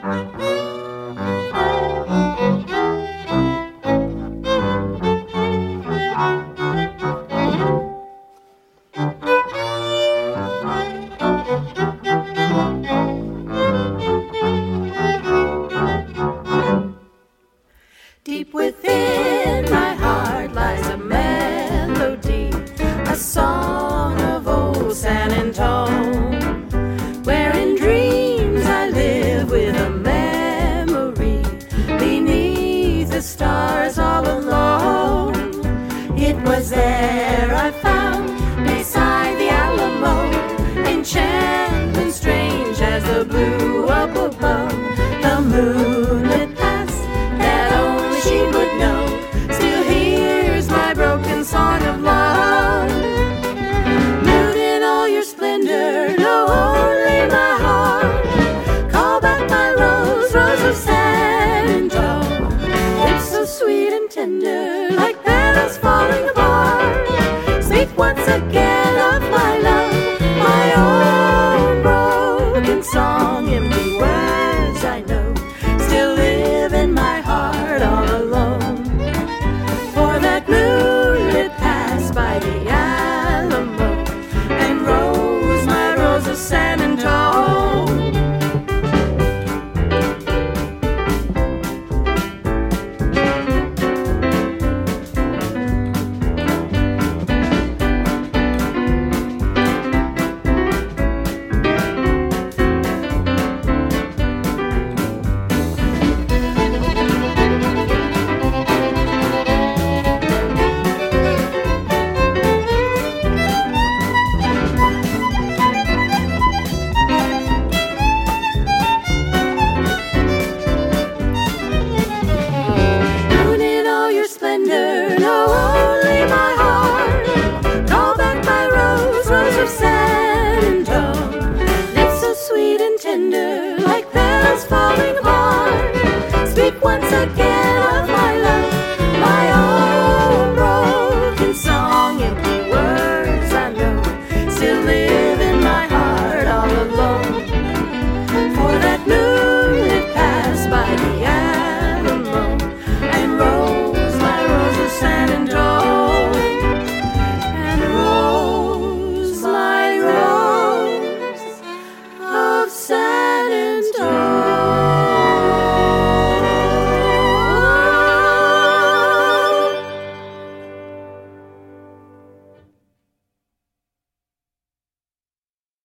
Deep within my heart lies a melody, a song of old San Antone, where in dreams I live with a memory beneath the stars all alone. It was there I found beside the Alamo enchantment strange as the blue up above. The moonlit past that only she would know still hears my broken song of love. Moon in all your splendor, know only my heart. Call back my rose, rose of San Antone. Lips so sweet and tender, like petals falling apart. Speak once again of my love, my own broken song in